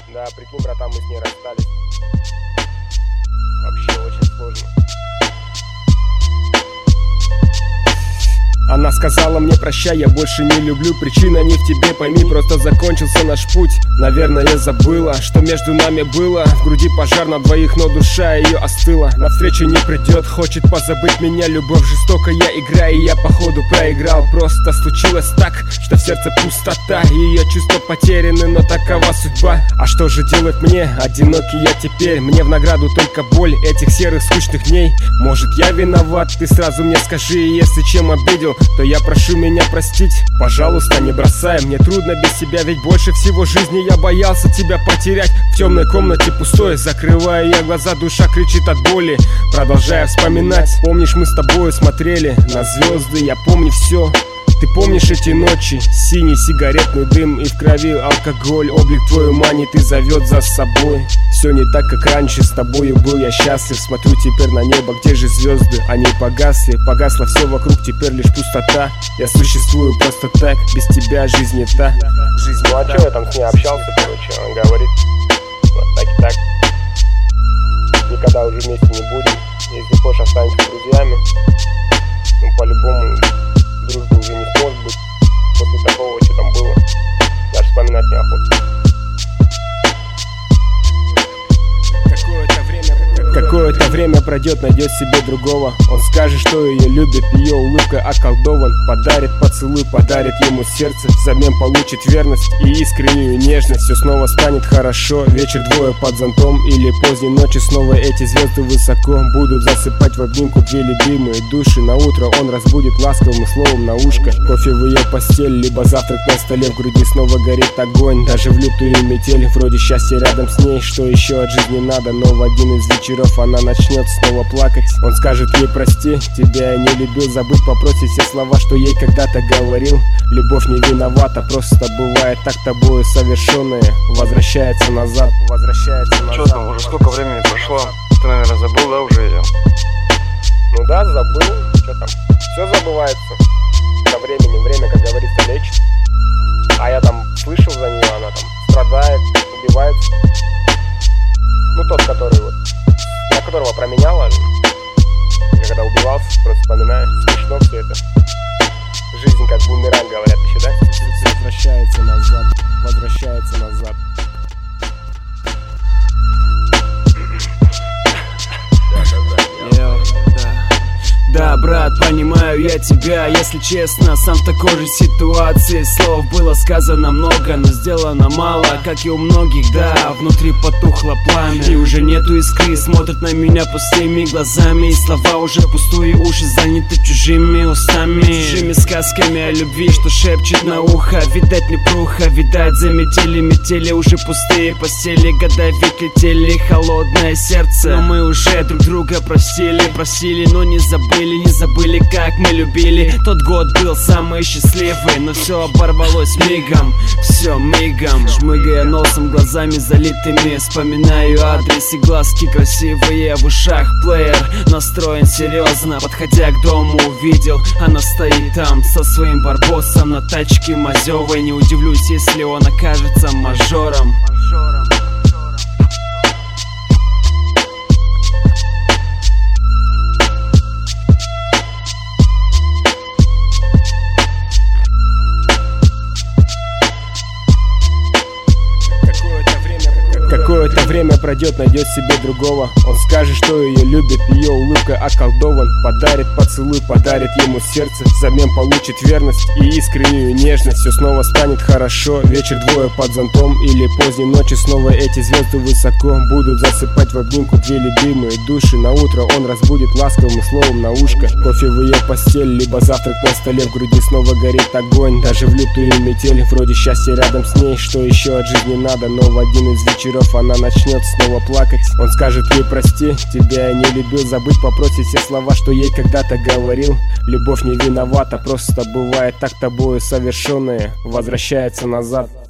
Да, прикинь, братан, мы с ней расстались. Вообще очень сложно. Она сказала мне: прощай, я больше не люблю. Причина не в тебе, пойми, просто закончился наш путь. Наверное, забыла, что между нами было. В груди пожар на двоих, но душа ее остыла. Навстречу не придет, хочет позабыть меня. Любовь жестокая игра, и я походу проиграл. Просто случилось так, что в сердце пустота. Ее чувства потеряны, но такова судьба. А что же делать мне? Одинокий я теперь. Мне в награду только боль этих серых скучных дней. Может, я виноват? Ты сразу мне скажи. Если чем обидел, то я прошу меня простить. Пожалуйста, не бросай, мне трудно без тебя. Ведь больше всего в жизни я боялся тебя потерять. В темной комнате пустой, закрывая я глаза, душа кричит от боли, продолжая вспоминать. Помнишь, мы с тобой смотрели на звезды, я помню все. Ты помнишь эти ночи, синий сигаретный дым и в крови алкоголь. Облик твой манит и зовет за собой. Все не так, как раньше, с тобою был я счастлив. Смотрю теперь на небо, где же звезды? Они погасли, погасло все вокруг, теперь лишь пустота. Я существую просто так, без тебя жизнь не та. Ну а че я там с ней общался, короче, он говорит: вот так и так, никогда уже вместе не будем. Если хочешь, останемся друзьями. Ну по-любому дружбы уже не сможет быть после такого, что там было. Даже вспоминать неохота. Какое-то время пройдет, найдет себе другого. Он скажет, что ее любит, ее улыбка околдован. Подарит поцелуй, подарит ему сердце. Взамен получит верность и искреннюю нежность. Все снова станет хорошо. Вечер двое под зонтом или поздней ночи. Снова эти звезды высоко будут засыпать в обнимку две любимые души. На утро он разбудит ласковым словом на ушко. Кофе в ее постель, либо завтрак на столе. В груди снова горит огонь, даже в лютую метель. Вроде счастья рядом с ней, что еще от жизни надо. Но в один из вечеров она начнет снова плакать. Он скажет ей: прости, тебя я не любил. Забыть попросит все слова, что ей когда-то говорил. Любовь не виновата, просто бывает так тобою совершенное. Возвращается назад, возвращается назад. Че там, уже сколько времени прошло? Ты, наверное, забыл, да, уже ее? Ну да, забыл. Что там? Все забывается со временем. Время, как говорится, лечит. А я там слышал за нее, она там страдает, убивается. Ну тот, который вот, на которого променяла. Я когда убивался, просто вспоминаешь, смешно все это. Жизнь как бумеранг, говорят еще, да? Возвращается назад, возвращается назад. Да, брат, понимаю я тебя, если честно, сам в такой же ситуации. Слов было сказано много, но сделано мало, как и у многих, да, внутри потухло пламя. И уже нету искры, смотрят на меня пустыми глазами. И слова уже пустые, уши заняты чужими устами, чужими сказками о любви, что шепчет на ухо. Видать непруха, видать заметили метели, уже пустые постели. Года ведь летели, холодное сердце. Но мы уже друг друга простили, но не забыли. Не забыли, как мы любили. Тот год был самый счастливый, но все оборвалось мигом, все мигом. Шмыгая носом, глазами залитыми, вспоминаю адрес и глазки красивые. В ушах плеер настроен серьезно. Подходя к дому, увидел, она стоит там со своим барбосом на тачке мазевой. Не удивлюсь, если он окажется мажором. Какое-то время пройдет, найдет себе другого. Он скажет, что ее любит, ее улыбка околдован. Подарит поцелуй, подарит ему сердце. Взамен получит верность и искреннюю нежность. Все снова станет хорошо. Вечер двое под зонтом или поздней ночи. Снова эти звезды высоко будут засыпать в обнимку две любимые души. На утро он разбудит ласковым словом на ушко. Кофе в ее постель, либо завтрак на столе. В груди снова горит огонь, даже в лютую метель. Вроде счастья рядом с ней, что еще от жизни надо. Но в один из вечеров она начнет снова плакать. Он скажет ей: прости, тебя я не любил. Забыть попросит все слова, что ей когда-то говорил. Любовь не виновата, просто бывает так тобою совершенное. Возвращается назад.